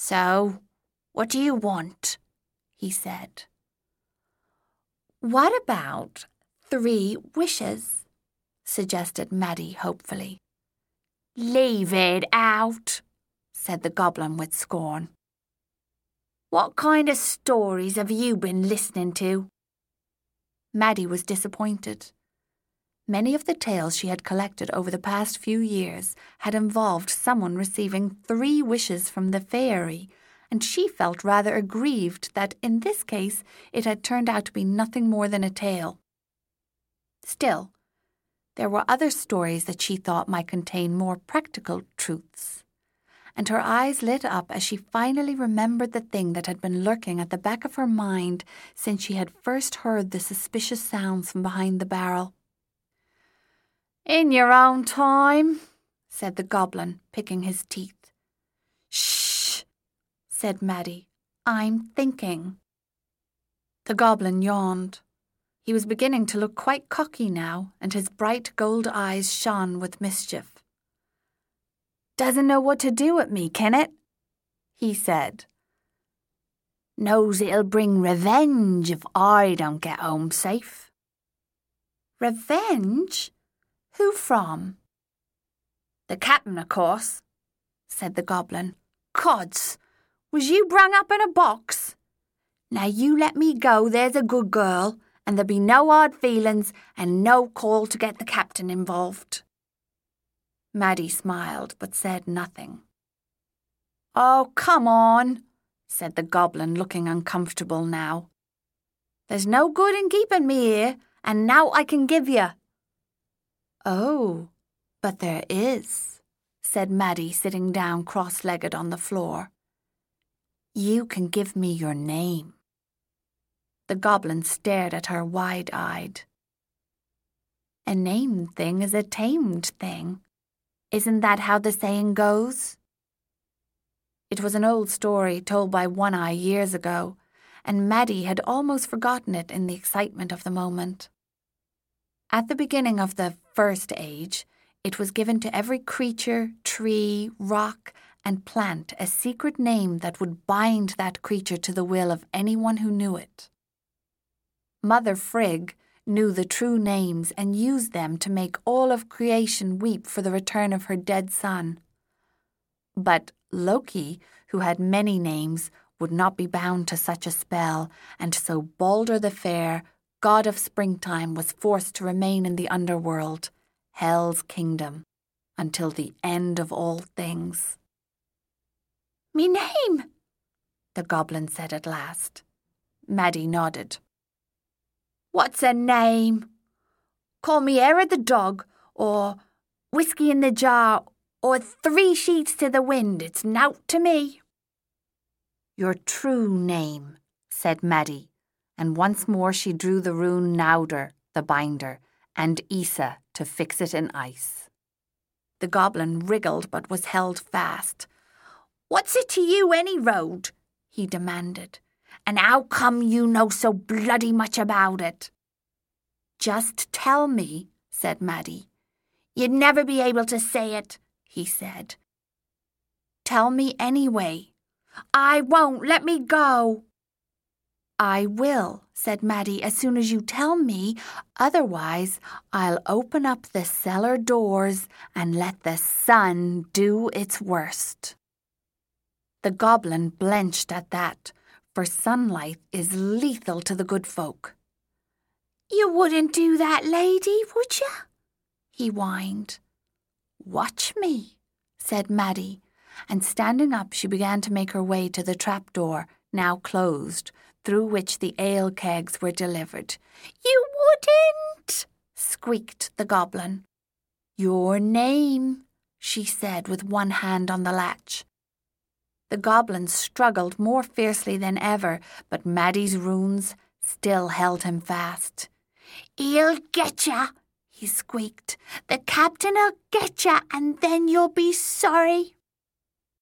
"So, what do you want?" he said. "What about 3 wishes?" suggested Maddie hopefully. "Leave it out," said the goblin with scorn. "What kind of stories have you been listening to?" Maddie was disappointed. Many of the tales she had collected over the past few years had involved someone receiving 3 wishes from the fairy, and she felt rather aggrieved that in this case it had turned out to be nothing more than a tale. Still, there were other stories that she thought might contain more practical truths, and her eyes lit up as she finally remembered the thing that had been lurking at the back of her mind since she had first heard the suspicious sounds from behind the barrel. "In your own time," said the goblin, picking his teeth. "Shh," said Maddie. "I'm thinking." The goblin yawned. He was beginning to look quite cocky now, and his bright gold eyes shone with mischief. "Doesn't know what to do with me, can it?" he said. "Knows it'll bring revenge if I don't get home safe." "Revenge? Who from?" "The captain, of course," said the goblin. "Cods, was you brung up in a box? Now you let me go, there's a good girl, and there'll be no hard feelings and no call to get the captain involved." Maddie smiled but said nothing. "Oh, come on," said the goblin, looking uncomfortable now. "There's no good in keeping me here, and now I can give you." "Oh, but there is," said Maddie, sitting down cross-legged on the floor. "You can give me your name." The goblin stared at her wide-eyed. "A named thing is a tamed thing. Isn't that how the saying goes?" It was an old story told by One-Eye years ago, and Maddie had almost forgotten it in the excitement of the moment. At the beginning of the First Age, it was given to every creature, tree, rock, and plant a secret name that would bind that creature to the will of anyone who knew it. Mother Frigg knew the true names and used them to make all of creation weep for the return of her dead son. But Loki, who had many names, would not be bound to such a spell, and so Balder the Fair, god of springtime, was forced to remain in the underworld, Hel's kingdom, until the end of all things. "Me name," the goblin said at last. Maddie nodded. "What's a name? Call me Era the dog, or Whiskey in the jar, or 3 sheets to the wind. It's nowt to me." "Your true name," said Maddie, and once more she drew the rune Naudr, the binder, and Isa to fix it in ice. The goblin wriggled but was held fast. "What's it to you, any road?" he demanded. "And how come you know so bloody much about it?" "Just tell me," said Maddie. "You'd never be able to say it," he said. "Tell me anyway." "I won't. Let me go." "I will," said Maddie, "as soon as you tell me. Otherwise, I'll open up the cellar doors and let the sun do its worst." The goblin blenched at that, for sunlight is lethal to the good folk. "You wouldn't do that, lady, would you?" he whined. "Watch me," said Maddie, and standing up she began to make her way to the trapdoor, now closed, through which the ale kegs were delivered. "You wouldn't," squeaked the goblin. "Your name," she said with one hand on the latch. The goblin struggled more fiercely than ever, but Maddie's runes still held him fast. "He'll get ya," he squeaked. "The captain'll get ya, and then you'll be sorry."